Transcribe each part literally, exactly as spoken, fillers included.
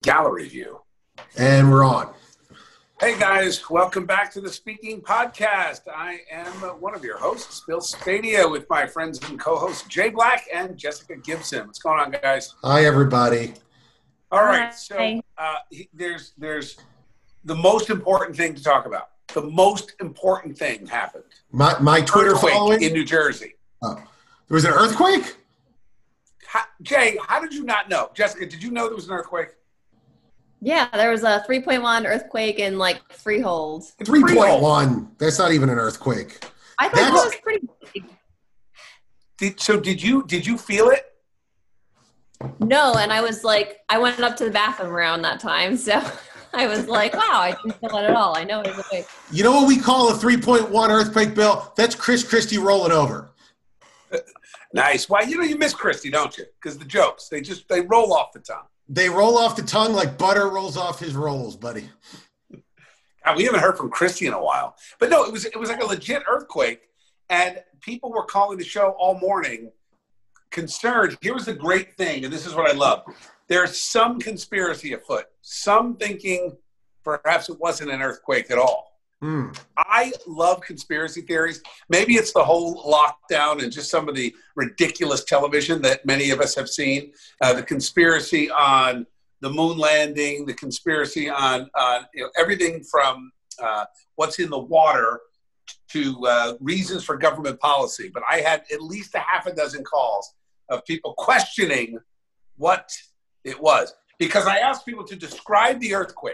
gallery view. And we're on. Hey guys, welcome back to the Speaking Podcast. I am one of your hosts, Bill Spadia, with my friends and co-hosts Jay Black and Jessica Gibson. What's going on, guys? Hi, everybody. All right, so uh, there's there's the most important thing to talk about. The most important thing happened. My my Twitter earthquake following in New Jersey. Oh, there was an earthquake. How, Jay, how did you not know? Jessica, did you know there was an earthquake? Yeah, there was a three point one earthquake in like Freehold. three point one. That's not even an earthquake. I thought That's, that was pretty big. Did, so did you did you feel it? No, and I was like, I went up to the bathroom around that time, so I was like, wow, I didn't feel it at all. I know it was a big. You know what we call a three point one earthquake, Bill? That's Chris Christie rolling over. Nice. Well, you know you miss Christie, don't you? Because the jokes, they just they roll off the tongue. They roll off the tongue like butter rolls off his rolls, buddy. God, we haven't heard from Christie in a while. But no, it was it was like a legit earthquake, and people were calling the show all morning concerned. Here was the great thing, and this is what I love. There's some conspiracy afoot. Some thinking perhaps it wasn't an earthquake at all. Mm. I love conspiracy theories. Maybe it's the whole lockdown and just some of the ridiculous television that many of us have seen. Uh, the conspiracy on the moon landing, the conspiracy on, on you know, everything from uh, what's in the water to uh, reasons for government policy. But I had at least a half a dozen calls of people questioning what it was. Because I asked people to describe the earthquake.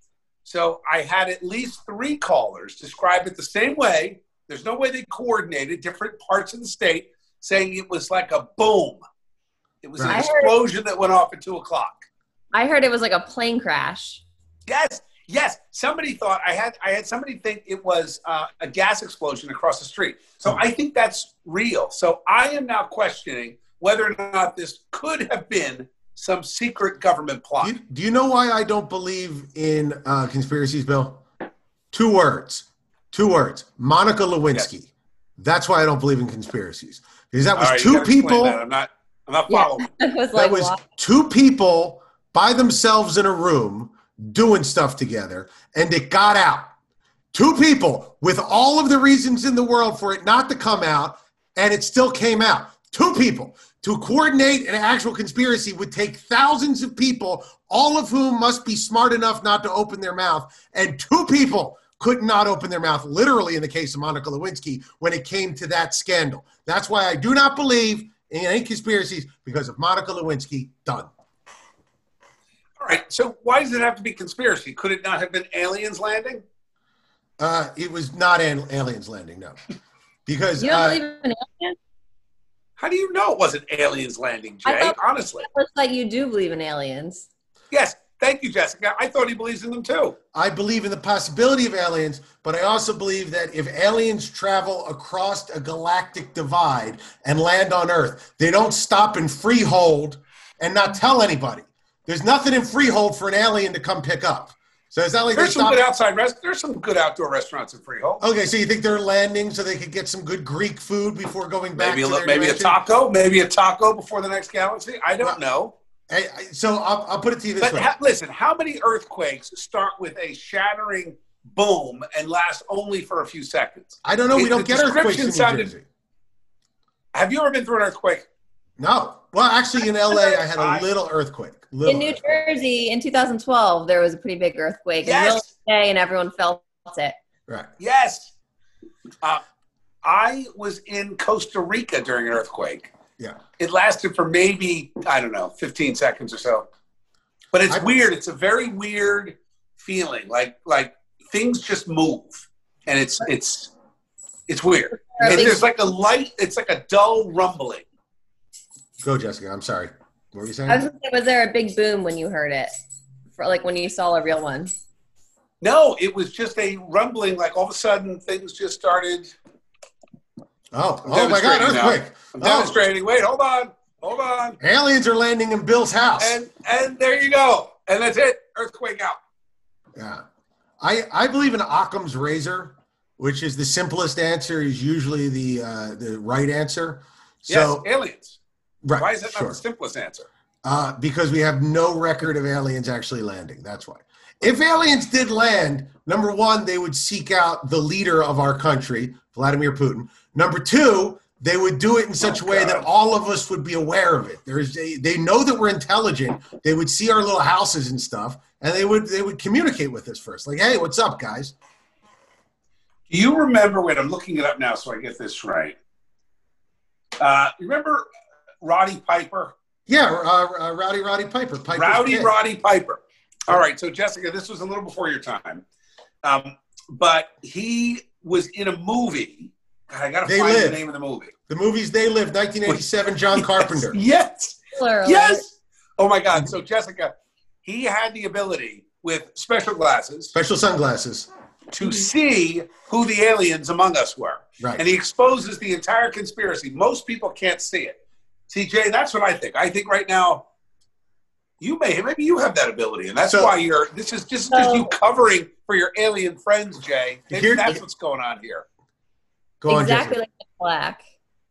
So I had at least three callers describe it the same way. There's no way they coordinated different parts of the state, saying it was like a boom. It was Right. an explosion that went off at two o'clock. I heard it was like a plane crash. Yes, yes. Somebody thought I had I had somebody think it was uh, a gas explosion across the street. So I think that's real. So I am now questioning whether or not this could have been some secret government plot. Do you, do you know why I don't believe in uh, conspiracies, Bill? Two words. Two words. Monica Lewinsky. Yes. That's why I don't believe in conspiracies. Because that was All right, you two gotta explain people. that. I'm not. I'm not Yeah, following. it was That like, was wow. two people by themselves in a room doing stuff together, and it got out. Two people with all of the reasons in the world for it not to come out, and it still came out. Two people. To coordinate an actual conspiracy would take thousands of people, all of whom must be smart enough not to open their mouth, and two people could not open their mouth, literally in the case of Monica Lewinsky, when it came to that scandal. That's why I do not believe in any conspiracies, because of Monica Lewinsky. Done. All right. So why does it have to be conspiracy? Could it not have been aliens landing? Uh, it was not an- aliens landing, no. Because You don't uh, believe in aliens? How do you know it wasn't aliens landing, I Jay? thought- Honestly. It looks like you do believe in aliens. Yes. Thank you, Jessica. I thought he believes in them too. I believe in the possibility of aliens, but I also believe that if aliens travel across a galactic divide and land on Earth, they don't stop in Freehold and not tell anybody. There's nothing in Freehold for an alien to come pick up. So it's not like There's they some stop. good outside rest. There's some good outdoor restaurants in Freehold. Okay, so you think they're landing so they could get some good Greek food before going back Maybe a to li- their maybe a direction? taco. Maybe a taco before the next galaxy. I don't Well, know. Hey, I- so I'll, I'll put it to you this But way. ha- listen, how many earthquakes start with a shattering boom and last only for a few seconds? I don't know. We it- don't the get earthquakes in New description sounded- Jersey. Have you ever been through an earthquake? No. Well, actually, in L A, I had I- a little earthquake. Little In New earthquake. Jersey in two thousand twelve, there was a pretty big earthquake. In the middle of Yes. the day, and everyone felt it. Right. Yes. Uh, I was in Costa Rica during an earthquake. Yeah. It lasted for maybe, I don't know, fifteen seconds or so. But it's I- weird. It's a very weird feeling. Like like things just move. And it's it's it's weird. Or at And least- there's like a light, it's like a dull rumbling. Go, Jessica. I'm sorry. What were you saying? I was gonna say, was there a big boom when you heard it? For like when you saw a real one? No, it was just a rumbling, like all of a sudden things just started. Oh, I'm oh my God, demonstrating now. earthquake. I'm Oh, demonstrating. Wait, hold on. Hold on. aliens are landing in Bill's house. And and there you go. And that's it. Earthquake out. Yeah. I, I believe in Occam's razor, which is the simplest answer is usually the uh, the right answer. So, Yes, aliens. right, Why is that sure. not the simplest answer? Uh, because we have no record of aliens actually landing. That's why. If aliens did land, number one, they would seek out the leader of our country, Vladimir Putin. Number two, they would do it in such oh, a way God. that all of us would be aware of it. There's a, they know that we're intelligent. They would see our little houses and stuff, and they would they would communicate with us first. Like, hey, what's up, guys? Do you remember when I'm looking it up now so I get this right? Uh, remember Roddy Piper? Yeah, uh, uh, Rowdy Roddy Piper. Piper's Rowdy kid. Roddy Piper. All right, so Jessica, this was a little before your time, um, but he was in a movie. God, I got to find Live. the name of the movie. The movie's They Live, nineteen eighty-seven, John yes, Carpenter. Yes, Literally. yes. Oh my God! So Jessica, he had the ability with special glasses, special sunglasses, to see who the aliens among us were. Right. And he exposes the entire conspiracy. Most people can't see it. See, Jay, that's what I think. I think right now, you may, maybe you have that ability, and that's so, why you're, this is just, just you covering for your alien friends, Jay. Maybe here, that's what's going on here. Go exactly on, like Black.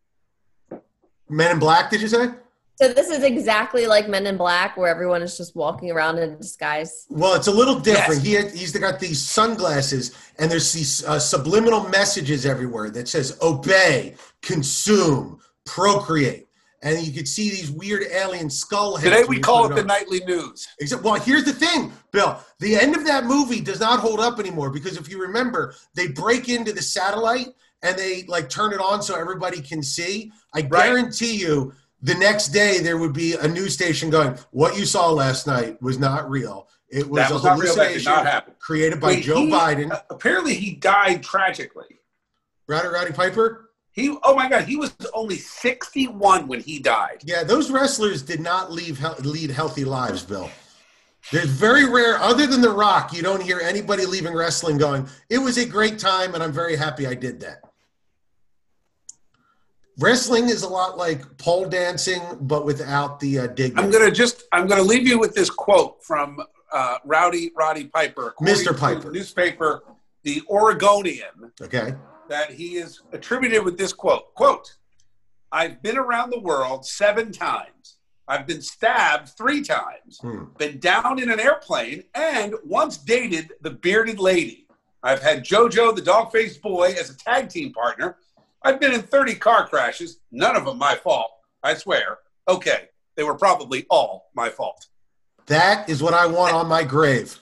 Men in Black, did you say? So this is exactly like Men in Black, where everyone is just walking around in disguise. Well, it's a little different. Yes. He had, he's got these sunglasses, and there's these uh, subliminal messages everywhere that says obey, consume, procreate. And you could see these weird alien skull heads. Today we call it it the on. nightly news. Except, well, here's the thing, Bill. The end of that movie does not hold up anymore because if you remember, they break into the satellite and they like turn it on so everybody can see. I Right. guarantee you the next day there would be a news station going, what you saw last night was not real. It was, That was a not real. That did hallucination not happen. created by Wait, Joe he- Biden. uh, apparently he died tragically. Rowdy Roddy Piper? He, oh my God, he was only sixty-one when he died. Yeah, those wrestlers did not leave he- lead healthy lives, Bill. There's very rare, other than The Rock, you don't hear anybody leaving wrestling going, it was a great time and I'm very happy I did that. Wrestling is a lot like pole dancing, but without the uh, dignity. I'm gonna just I'm gonna leave you with this quote from uh, Rowdy Roddy Piper, according Mister to Piper. the newspaper, The Oregonian, Okay. that he is attributed with this quote. Quote, I've been around the world seven times. I've been stabbed three times, Hmm. been down in an airplane, and once dated the bearded lady. I've had JoJo, the dog-faced boy, as a tag team partner. I've been in thirty car crashes, none of them my fault, I swear. Okay, they were probably all my fault. That is what I want on my grave.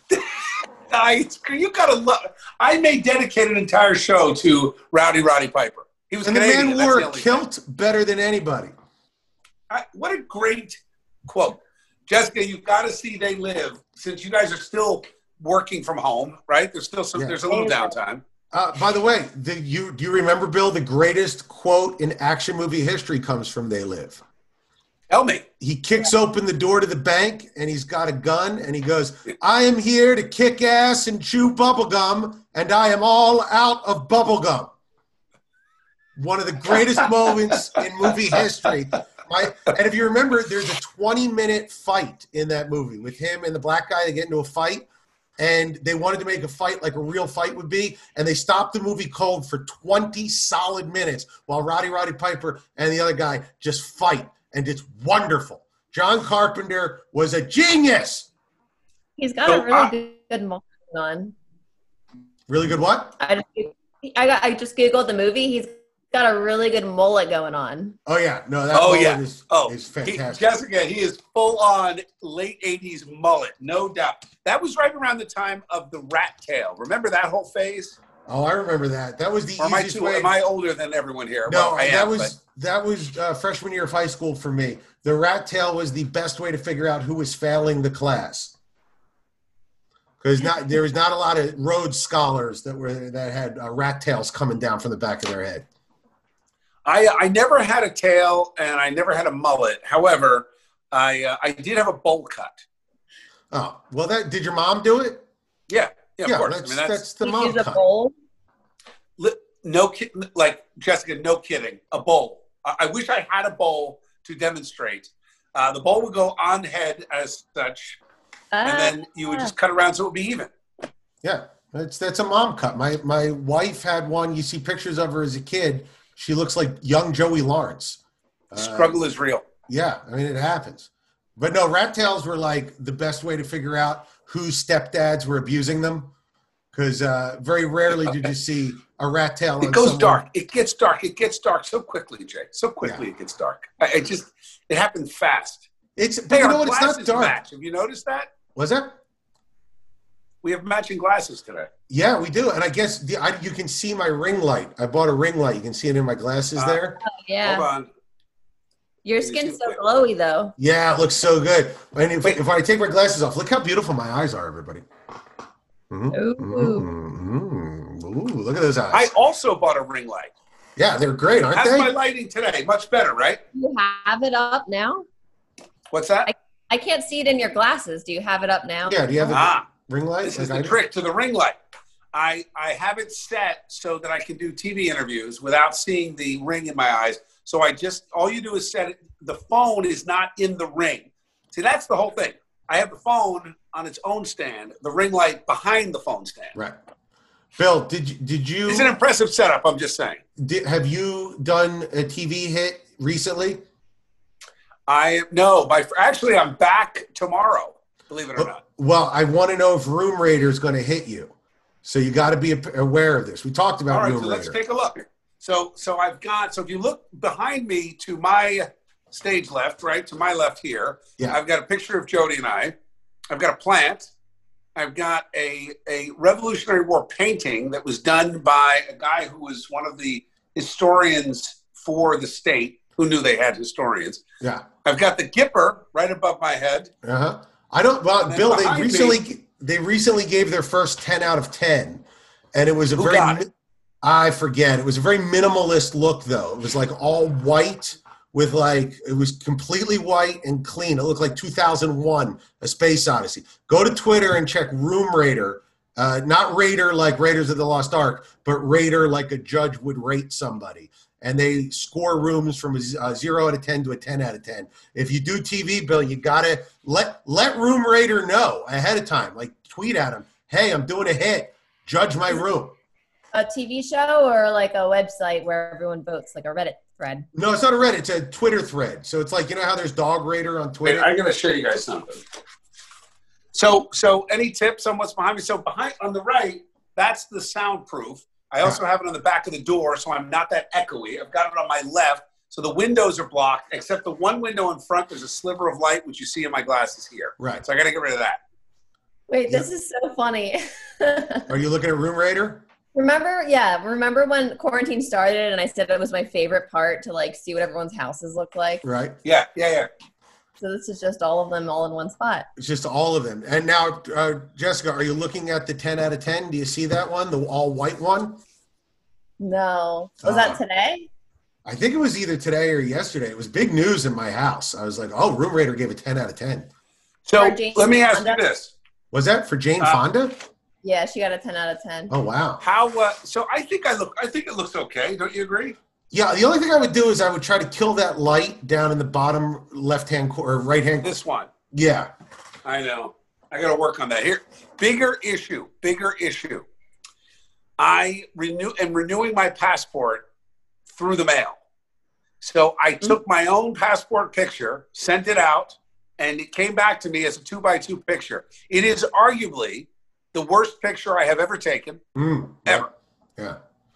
I, you gotta love. I may dedicate an entire show to Rowdy Roddy Piper. He was And the Canadian. man that's wore the a only kilt thing. better than anybody. I, what a great quote, Jessica. You've got to see They Live. Since you guys are still working from home, right? There's still some. Yeah. There's a little downtime. Uh, by the way, the, you do you remember, Bill, the greatest quote in action movie history comes from They Live. Tell me. He kicks open the door to the bank and he's got a gun and he goes, I am here to kick ass and chew bubblegum and I am all out of bubblegum. One of the greatest moments in movie history. My, and if you remember, there's a twenty minute fight in that movie with him and the black guy. They get into a fight and they wanted to make a fight like a real fight would be. And they stopped the movie cold for twenty solid minutes while Rowdy Roddy Piper and the other guy just fight. And it's wonderful. John Carpenter was a genius. He's got So, a really uh, good, good moment on. Really good what? I just, I got, I just googled the movie. He's got a really good mullet going on. Oh, yeah. No, that Oh mullet yeah. is, oh, is he, fantastic. Jessica, he is full on late eighties mullet, no doubt. That was right around the time of the rat tail. Remember that whole phase? Oh, I remember that. That was the Or am I easiest too? way. Am I older than everyone here? No, Well, I that am, was but- that was uh, freshman year of high school for me. The rat tail was the best way to figure out who was failing the class, because not there was not a lot of Rhodes scholars that were that had uh, rat tails coming down from the back of their head. I I never had a tail and I never had a mullet. However, I uh, I did have a bowl cut. Oh, well, that did your mom do it? Yeah, yeah, of Yeah, course. that's, I mean, that's, that's the He mom used a cut. bowl. li- no kid, like Jessica, no kidding. A bowl. I, I wish I had a bowl to demonstrate. Uh, the bowl would go on head as such, and then you would just cut around so it would be even. Yeah, that's that's a mom cut. My my wife had one. You see pictures of her as a kid. She looks like young Joey Lawrence. Uh, Struggle is real. Yeah, I mean it happens. But no, rat tails were like the best way to figure out whose stepdads were abusing them. Because uh, very rarely did you see a rat tail. It goes someone. dark. It gets dark. It gets dark so quickly, Jay. So quickly yeah. it gets dark. I, it just, it happened fast. It's, but hey, you know what? It's not dark. Match. Have you noticed that? Was that? We have matching glasses today. Yeah, we do. And I guess the, I, you can see my ring light. I bought a ring light. You can see it in my glasses uh, there. Oh, yeah. Hold on. Your skin's so glowy, though. Yeah, it looks so good. And if, if I take my glasses off, look how beautiful my eyes are, everybody. Mm-hmm. Ooh. Mm-hmm. Ooh, look at those eyes. I also bought a ring light. Yeah, they're great, aren't How's they? How's my lighting today? Much better, right? You have it up now? What's that? I, I can't see it in your glasses. Do you have it up now? Yeah, do you have a ah, ring light? This is the trick to the ring light. I, I have it set so that I can do T V interviews without seeing the ring in my eyes. So I just, all you do is set it. The phone is not in the ring. See, that's the whole thing. I have the phone on its own stand, the ring light behind the phone stand. Right. Bill, did you, did you? It's an impressive setup, I'm just saying. Did, have you done a T V hit recently? I, no, my, actually I'm back tomorrow, believe it or not. Well, I want to know if Room Raider is going to hit you. So you got to be aware of this. We talked about All right, Room so Raider. Let's take a look. So, so I've got, so if you look behind me to my stage left, right, to my left here, yeah. I've got a picture of Jody and I. I've got a plant. I've got a, a Revolutionary War painting that was done by a guy who was one of the historians for the state, who knew they had historians. Yeah. I've got the Gipper right above my head. Uh-huh. I don't, well, Bill, they recently, me, they recently gave their first ten out of ten. And it was a who very, got it? I forget. It was a very minimalist look, though. It was like all white with like, it was completely white and clean. It looked like two thousand one, A Space Odyssey. Go to Twitter and check Room Raider. Uh, not Raider like Raiders of the Lost Ark, but Raider like a judge would rate somebody. And they score rooms from a zero out of ten to a ten out of ten. If you do T V, Bill, you got to let, let Room Raider know ahead of time. Like tweet at him, hey, I'm doing a hit. Judge my room. A T V show or like a website where everyone votes, like a Reddit thread? No, it's not a Reddit. It's a Twitter thread. So it's like, you know how there's Dog Raider on Twitter? Wait, I'm going to show you guys something. So, so any tips on what's behind me? So behind on the right, that's the soundproof. I also have it on the back of the door, so I'm not that echoey. I've got it on my left, so the windows are blocked, except the one window in front, there's a sliver of light, which you see in my glasses here. Right. So I got to get rid of that. Wait, this is so funny. Are you looking at Room Raider? Remember, yeah, remember when quarantine started and I said it was my favorite part to like see what everyone's houses look like? Right. Yeah, yeah, yeah. So this is just all of them all in one spot. It's just all of them. And now, uh, Jessica, are you looking at the ten out of ten? Do you see that one, the all white one? No. Was uh, that today? I think it was either today or yesterday. It was big news in my house. I was like, oh, Room Raider gave a ten out of ten. So let me ask you this. Was that for Jane uh, Fonda? Yeah, she got a ten out of ten. Oh, wow. How, uh, so I think I look, I think it looks okay. Don't you agree? Yeah, the only thing I would do is I would try to kill that light down in the bottom left-hand or right-hand. This one. Yeah. I know. I got to work on that. Here, bigger issue, bigger issue. I renew am renewing my passport through the mail. So I took my own passport picture, sent it out, and it came back to me as a two by two picture. It is arguably the worst picture I have ever taken, mm, ever. Yeah.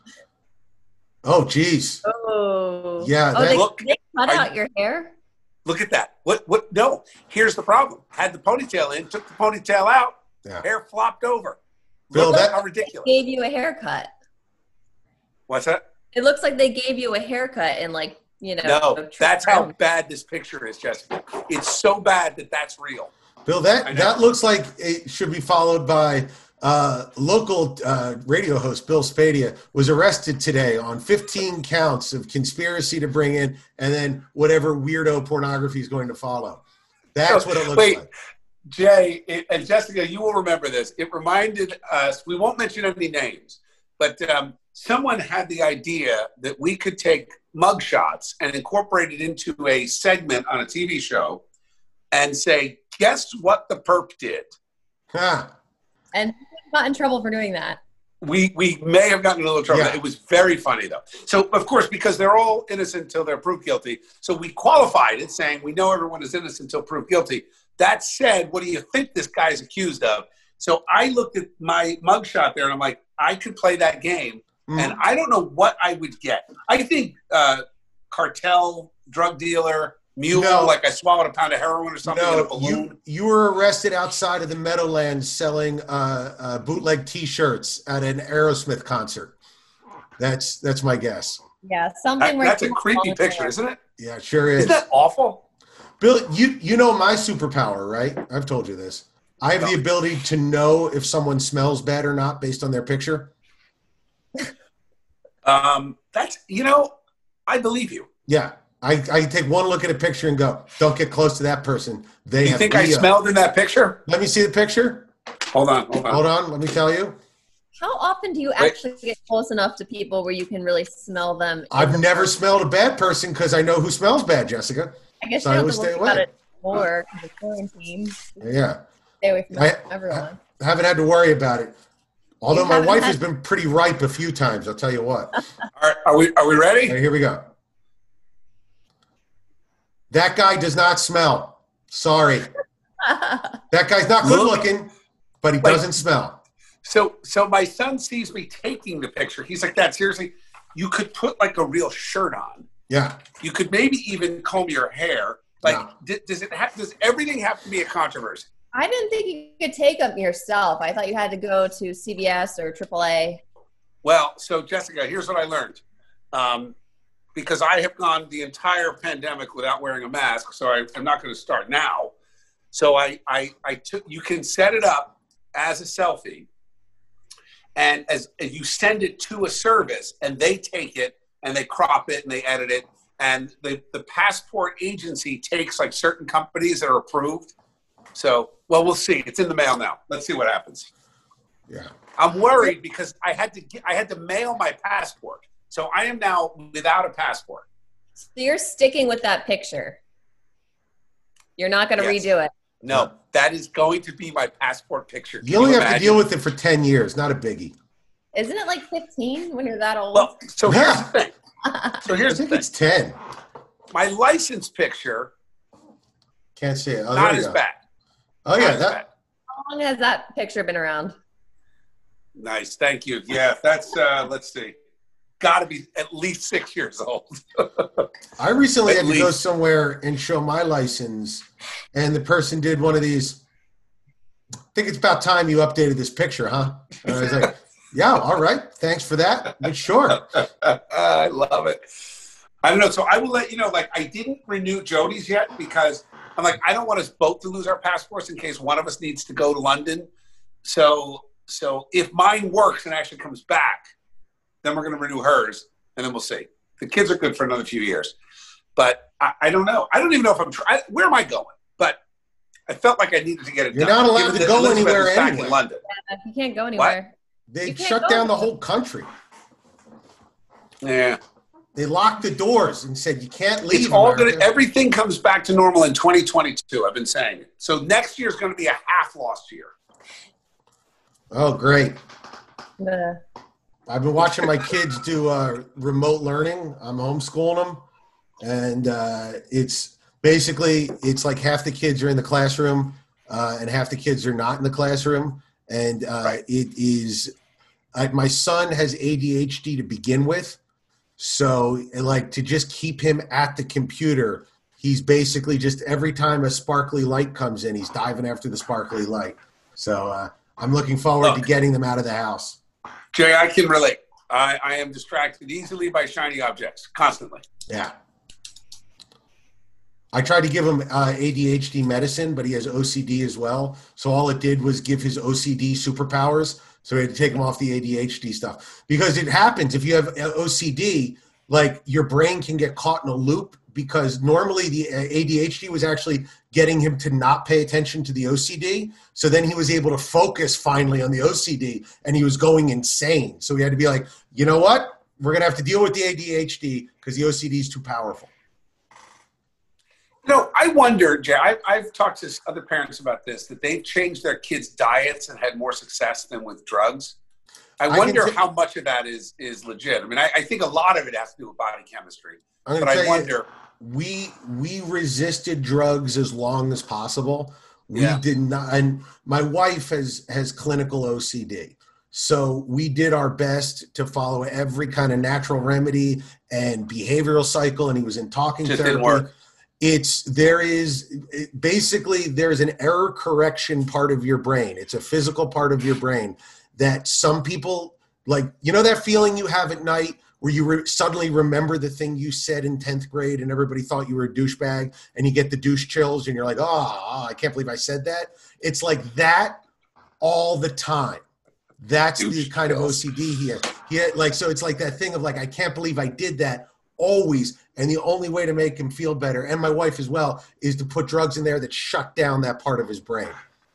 Oh, geez. Oh. Yeah. Oh, that, they, look, they cut I, out your hair? Look at that. What? What? No. Here's the problem. Had the ponytail in, took the ponytail out, yeah. hair flopped over. Bill, look that, how ridiculous. They gave you a haircut. What's that? It looks like they gave you a haircut and like, you know. No, that's how bad this picture is, Jessica. It's so bad that that's real. Bill, that, that looks like it should be followed by uh, local uh, radio host Bill Spadia was arrested today on fifteen counts of conspiracy to bring in and then whatever weirdo pornography is going to follow. That's what it looks Wait, like. Jay it, and Jessica, you will remember this. It reminded us, we won't mention any names, but um, someone had the idea that we could take mugshots and incorporate it into a segment on a T V show and say, guess what the perp did? Huh. And who got in trouble for doing that? We we may have gotten in a little trouble. Yeah. It was very funny, though. So, of course, because they're all innocent until they're proved guilty, so we qualified it saying we know everyone is innocent until proved guilty. That said, what do you think this guy is accused of? So I looked at my mugshot there, and I'm like, I could play that game, mm. and I don't know what I would get. I think uh, cartel, drug dealer, mule, no. like I swallowed a pound of heroin or something no, in a balloon. You, you were arrested outside of the Meadowlands selling uh, uh, bootleg T-shirts at an Aerosmith concert. That's that's my guess. Yeah, something. That, that's a creepy picture, isn't it? Yeah, it sure is. Isn't that awful? Bill, you you know my superpower, right? I've told you this. I have no. the ability to know if someone smells bad or not based on their picture. um, that's you know, I believe you. Yeah. I, I can take one look at a picture and go, don't get close to that person. They you have think E O. I smelled in that picture? Let me see the picture. Hold on, hold on. Hold on, let me tell you. How often do you Wait. actually get close enough to people where you can really smell them? I've never smelled a bad person because I know who smells bad, Jessica. I guess so you I don't always have to stay look about away. it more because of quarantine. Yeah. Stay away from I, everyone. I haven't had to worry about it. Although You my haven't wife had- has been pretty ripe a few times, I'll tell you what. All right, are we are we ready? All right, here we go. That guy does not smell. Sorry. That guy's not good Look. looking, but he Wait. doesn't smell. So so my son sees me taking the picture. He's like, Dad, seriously, you could put like a real shirt on. Yeah. You could maybe even comb your hair. Like, No. d- does it have? Does everything have to be a controversy? I didn't think you could take them yourself. I thought you had to go to C V S or triple A. Well, so Jessica, here's what I learned. Um, because I have gone the entire pandemic without wearing a mask, so I, I'm not going to start now. So I, I, I took. You can set it up as a selfie, and as, as you send it to a service, and they take it and they crop it and they edit it, and the the passport agency takes like certain companies that are approved. So, well, we'll see. It's in the mail now. Let's see what happens. Yeah. I'm worried because I had to get, I had to mail my passport. So I am now without a passport. So you're sticking with that picture. You're not going to Yes. redo it. No, that is going to be my passport picture. Can You only have imagine? to deal with it for ten years, not a biggie. Isn't it like fifteen when you're that old? Well, so here's Yeah. the thing. So I here's the think thing. it's ten. My license picture, Can't see it. Oh, not there you as go. bad. Oh, Not yeah. as That, bad. How long has that picture been around? Nice. Thank you. Yeah, that's, uh, let's see. Got to be at least six years old. I recently At had to go least. somewhere and show my license, and the person did one of these. I think it's about time you updated this picture, huh? And I was like, yeah, all right. Thanks for that. But sure. I love it. I don't know. So I will let you know, like, I didn't renew Jody's yet because I'm like, I don't want us both to lose our passports in case one of us needs to go to London. So, so if mine works and actually comes back, then we're going to renew hers, and then we'll see. The kids are good for another few years. But I, I don't know. I don't even know if I'm trying. Where am I going? But I felt like I needed to get it You're done. not allowed Given to that go Elizabeth anywhere is back anyway. in London. Yeah, you can't go anywhere. They You can't shut go down the anywhere. whole country. Yeah. They locked the doors and said, you can't leave. It's all America." gonna. Everything comes back to normal in twenty twenty-two. I've been saying it. So next year is going to be a half lost year. Oh, great. The- I've been watching my kids do uh, remote learning. I'm homeschooling them, and uh, it's basically it's like half the kids are in the classroom uh, and half the kids are not in the classroom. And uh, Right. it is I, my son has A D H D to begin with, so like to just keep him at the computer, he's basically just every time a sparkly light comes in, he's diving after the sparkly light. So uh, I'm looking forward Look. to getting them out of the house. Jay, I can relate. I, I am distracted easily by shiny objects constantly. Yeah. I tried to give him uh, A D H D medicine, but he has O C D as well. So all it did was give his O C D superpowers. So we had to take him off the A D H D stuff. Because it happens if you have O C D, like your brain can get caught in a loop because normally the A D H D was actually getting him to not pay attention to the O C D. So then he was able to focus finally on the O C D and he was going insane. So we had to be like, you know what? We're going to have to deal with the A D H D because the O C D is too powerful. You know, I wonder, Jay, I, I've talked to other parents about this, that they've changed their kids' diets and had more success than with drugs. I I wonder can t- how much of that is is legit. I mean, I, I think a lot of it has to do with body chemistry, I'm but gonna tell I wonder. you, we we resisted drugs as long as possible. We Yeah. did not, and my wife has has clinical O C D. So we did our best to follow every kind of natural remedy and behavioral cycle, and he was in talking Just therapy. didn't work. It's there is it, basically there's an error correction part of your brain. It's a physical part of your brain that some people like. You know that feeling you have at night where you re- suddenly remember the thing you said in tenth grade and everybody thought you were a douchebag, and you get the douche chills and you're like, oh, oh I can't believe I said that. It's like that all the time. That's Douche the kind chills. of O C D he has. He had, like, so it's like that thing of like, I can't believe I did that always. And the only way to make him feel better, and my wife as well, is to put drugs in there that shut down that part of his brain.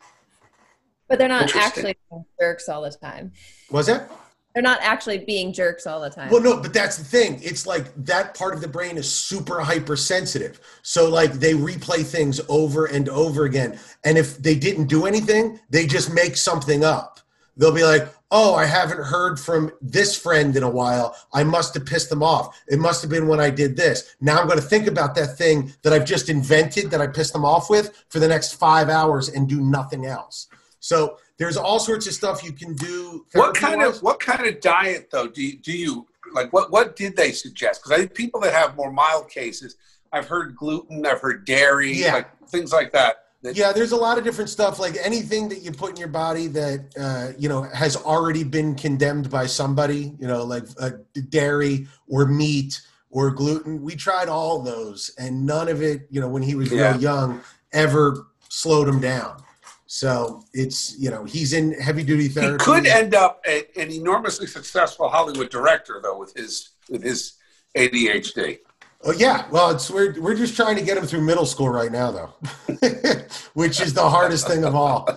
But they're not Interesting. actually being jerks all the time. Was that? They're not actually being jerks all the time. Well, no, but that's the thing. It's like that part of the brain is super hypersensitive. So like they replay things over and over again. And if they didn't do anything, they just make something up. They'll be like, oh, I haven't heard from this friend in a while. I must have pissed them off. It must have been when I did this. Now I'm going to think about that thing that I've just invented that I pissed them off with for the next five hours and do nothing else. So there's all sorts of stuff you can do. What kind therapy-wise. of what kind of diet though do you, do you like? What what did they suggest? Because I think people that have more mild cases, I've heard gluten, I've heard dairy, Yeah. like things like that. that Yeah, there's a lot of different stuff, like anything that you put in your body that, uh, you know, has already been condemned by somebody, you know, like uh, dairy or meat or gluten. We tried all those, and none of it, you know, when he was Yeah. real young, ever slowed him down. So it's, you know, he's in heavy duty He therapy. could end up a, an enormously successful Hollywood director though with his with his A D H D. Oh yeah, well, it's we're we're just trying to get him through middle school right now, though, which is the hardest thing of all.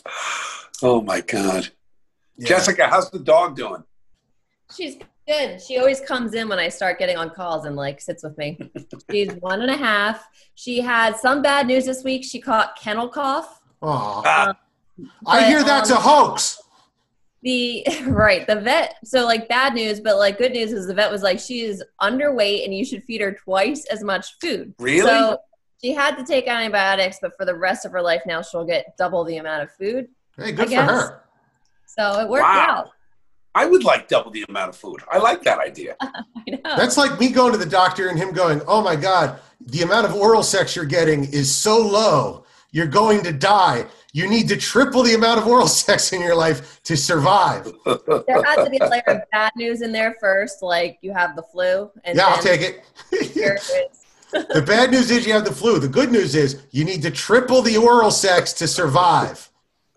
Oh my God, Yeah. Jessica, how's the dog doing? She's good. She always comes in when I start getting on calls and like sits with me. She's one and a half. She had some bad news this week. She caught kennel cough. Aw. Ah, I but, hear that's um, a hoax. The right, the vet. So like bad news, but like good news is the vet was like she is underweight and you should feed her twice as much food. Really? So she had to take antibiotics, but for the rest of her life now she'll get double the amount of food. Hey, good I for guess. her. So it worked Wow. out. I would like double the amount of food. I like that idea. I know. That's like me going to the doctor and him going, "Oh my God, the amount of oral sex you're getting is so low. You're going to die. You need to triple the amount of oral sex in your life to survive." There had to be a layer of bad news in there first, like you have the flu. And Yeah, I'll then take it. here it is. The bad news is you have the flu. The good news is you need to triple the oral sex to survive.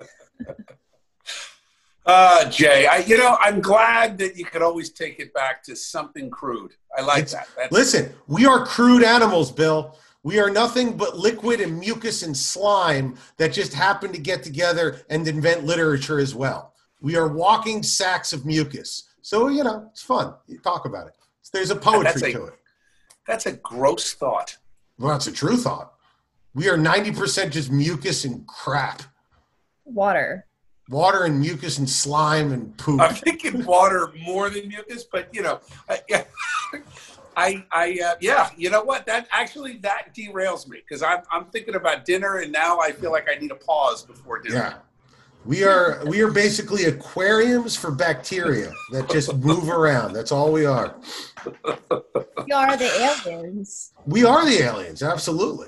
Uh, Jay, I, you know, I'm glad that you could always take it back to something crude. I like It's- that. That's, Listen, we are crude animals, Bill. We are nothing but liquid and mucus and slime that just happen to get together and invent literature as well. We are walking sacks of mucus. So, you know, it's fun. You talk about it. There's a poetry That's a- to it. that's a gross thought. Well, that's a true thought. We are ninety percent just mucus and crap. Water. Water and mucus and slime and poop. I'm thinking water more than mucus, but you know, I, yeah, I, I, uh, yeah, you know what? That actually that derails me because I'm, I'm thinking about dinner, and now I feel like I need a pause before dinner. Yeah. We are we are basically aquariums for bacteria that just move around. That's all we are. We are the aliens. We are the aliens, absolutely.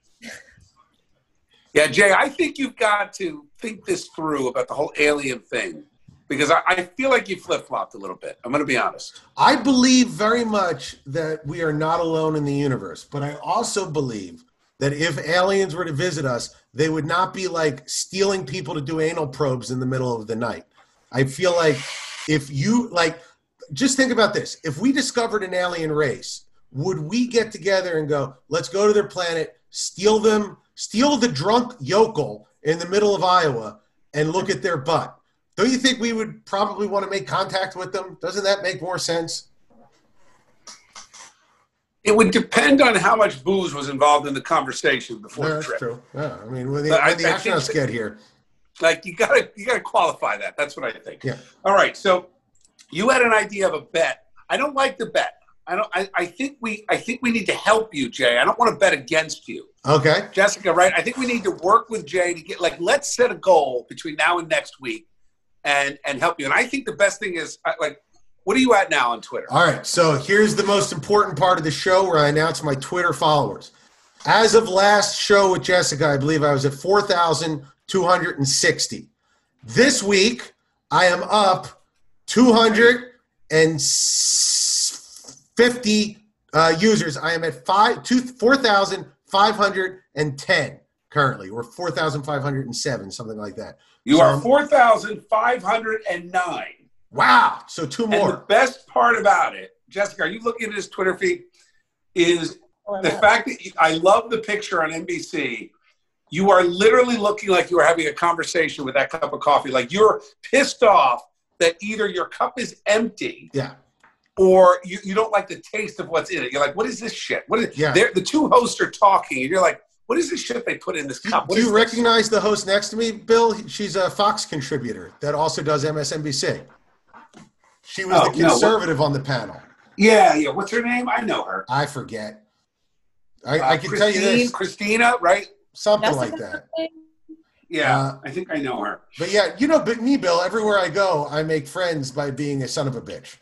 Yeah, Jay, I think you've got to think this through about the whole alien thing because I, I feel like you flip-flopped a little bit. I'm going to be honest. I believe very much that we are not alone in the universe, but I also believe that if aliens were to visit us, they would not be like stealing people to do anal probes in the middle of the night. I feel like if you like, just think about this. If we discovered an alien race, would we get together and go, let's go to their planet, steal them, steal the drunk yokel in the middle of Iowa and look at their butt? Don't you think we would probably want to make contact with them? Doesn't that make more sense? It would depend on how much booze was involved in the conversation before Yeah, the that's trip. true. Yeah, I mean, when the, But I- when the I think astronauts that- get here. Like you gotta you gotta qualify that. That's what I think. Yeah. All right. So you had an idea of a bet. I don't like the bet. I don't. I, I think we. I think we need to help you, Jay. I don't want to bet against you. Okay. Jessica, right? I think we need to work with Jay to get like. Let's set a goal between now and next week, and and help you. And I think the best thing is like, what are you at now on Twitter? All right. So here's the most important part of the show where I announce my Twitter followers. As of last show with Jessica, I believe I was at four thousand two hundred sixty. This week, I am up two hundred fifty uh, users. I am at five, two, four thousand five hundred ten currently, or four thousand five hundred seven, something like that. You so, are four thousand five hundred nine. Wow. So two more. And the best part about it, Jessica, are you looking at his Twitter feed, is the fact that you, I love the picture on N B C. You are literally looking like you are having a conversation with that cup of coffee. Like you're pissed off that either your cup is empty, yeah, or you, you don't like the taste of what's in it. You're like, what is this shit? What is? Yeah. The two hosts are talking, and you're like, what is this shit they put in this cup? What Do you is recognize the host next to me, Bill? She's a Fox contributor that also does M S N B C. She was Oh, the no, conservative on the panel. Yeah, yeah. What's her name? I know her. I forget. I, Uh, I can tell you this. Christina, right? Something like that. Yeah, Uh, I think I know her. But yeah, you know, but me, Bill, everywhere I go, I make friends by being a son of a bitch.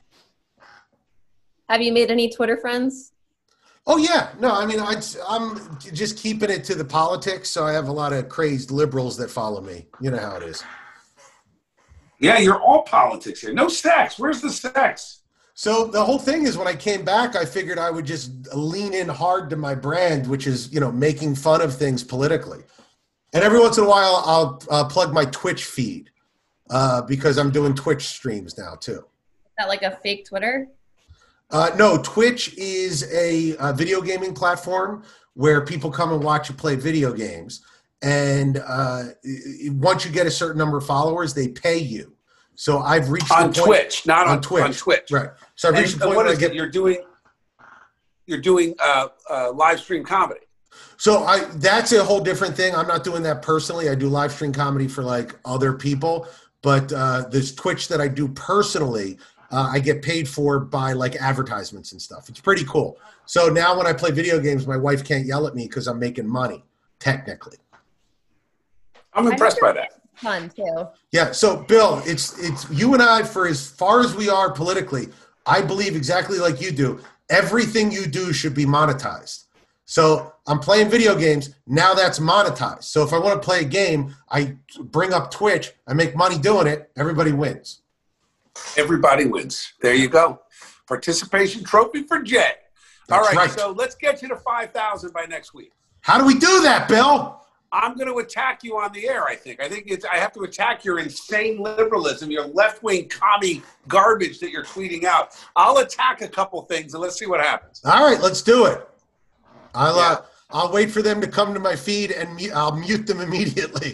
Have you made any Twitter friends? Oh, yeah. No, I mean, I, I'm just keeping it to the politics, so I have a lot of crazed liberals that follow me. You know how it is. Yeah, you're all politics here. No sex. Where's the sex? So the whole thing is when I came back, I figured I would just lean in hard to my brand, which is, you know, making fun of things politically. And every once in a while, I'll uh, plug my Twitch feed uh, because I'm doing Twitch streams now, too. Is that like a fake Twitter? Uh, no, Twitch is a, a video gaming platform where people come and watch you play video games. And uh, once you get a certain number of followers, they pay you. So I've reached on the point, Twitch, not on, on Twitch. On Twitch, right? So I've reached and, the point what where is I get it? You're doing. You're doing uh, uh, live stream comedy. So I that's a whole different thing. I'm not doing that personally. I do live stream comedy for like other people, but uh, this Twitch that I do personally, uh, I get paid for by like advertisements and stuff. It's pretty cool. So now when I play video games, my wife can't yell at me because I'm making money, technically. I'm impressed by that. Fun too. Yeah. So Bill, it's it's you and I, for as far as we are politically, I believe exactly like you do. Everything you do should be monetized. So I'm playing video games. Now that's monetized. So if I want to play a game, I bring up Twitch. I make money doing it. Everybody wins. Everybody wins. There you go. Participation trophy for Jay. All right, right. So let's get you to five thousand by next week. How do we do that, Bill? I'm going to attack you on the air, I think. I think it's, I have to attack your insane liberalism, your left-wing commie garbage that you're tweeting out. I'll attack a couple things, and let's see what happens. All right, let's do it. I'll, Yeah. uh, I'll wait for them to come to my feed, and mu- I'll mute them immediately.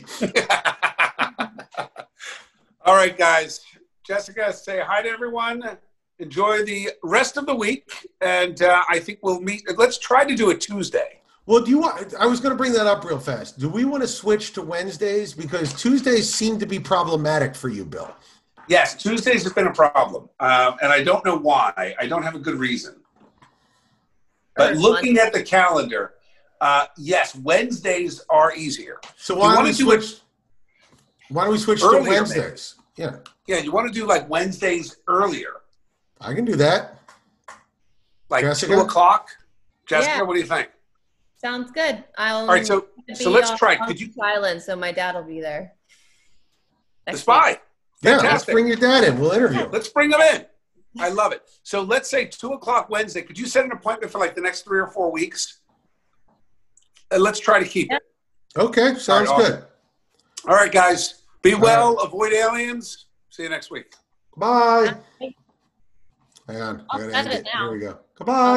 All right, guys. Jessica, say hi to everyone. Enjoy the rest of the week, and uh, I think we'll meet. Let's try to do it Tuesday. Well, do you want? I was going to bring that up real fast. Do we want to switch to Wednesdays because Tuesdays seem to be problematic for you, Bill? Yes, Tuesdays have been a problem, um, and I don't know why. I don't have a good reason. But looking at the calendar, uh, yes, Wednesdays are easier. So why don't we do switch? it Why don't we switch to earlier, Wednesdays? Yeah, Yeah, you want to do like Wednesdays earlier, I can do that. like Jessica? two o'clock. Jessica, Yeah. what do you think? Sounds good. I'll. All right, so so be let's off try. on Could you Island, so my dad will be there. the Next spy? week. Yeah, let's Fantastic. bring your dad in. We'll interview. Let's bring them in. I love it. So let's say two o'clock Wednesday. Could you set an appointment for like the next three or four weeks? And let's try to keep it. Okay, sounds All right, good. All right, guys. Be All well. Avoid aliens. See you next week. Bye. Hang on. I I'll gotta set end it it. now. Here we go. Goodbye.